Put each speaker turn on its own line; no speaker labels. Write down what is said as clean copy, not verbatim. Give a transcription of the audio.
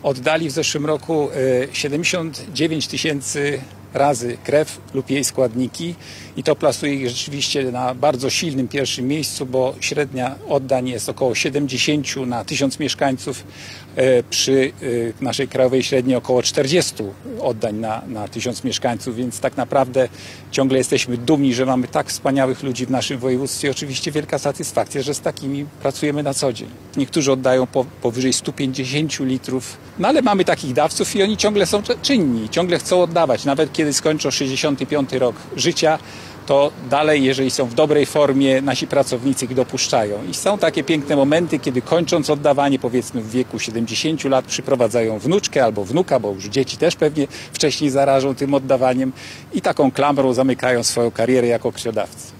Oddali w zeszłym roku 79 tysięcy razy krew lub jej składniki i to plasuje ich rzeczywiście na bardzo silnym pierwszym miejscu, bo średnia oddań jest około 70 na 1000 mieszkańców, przy naszej krajowej średniej około 40 oddań na 1000 mieszkańców, więc tak naprawdę ciągle jesteśmy dumni, że mamy tak wspaniałych ludzi w naszym województwie. Oczywiście wielka satysfakcja, że z takimi pracujemy na co dzień. Niektórzy oddają powyżej 150 litrów, no ale mamy takich dawców i oni ciągle są czynni, ciągle chcą oddawać. Nawet kiedy skończą 65 rok życia, to dalej, jeżeli są w dobrej formie, nasi pracownicy ich dopuszczają. I są takie piękne momenty, kiedy kończąc oddawanie, powiedzmy w wieku 70 lat, przyprowadzają wnuczkę albo wnuka, bo już dzieci też pewnie wcześniej zarażą tym oddawaniem i taką klamrą zamykają swoją karierę jako krwiodawcy.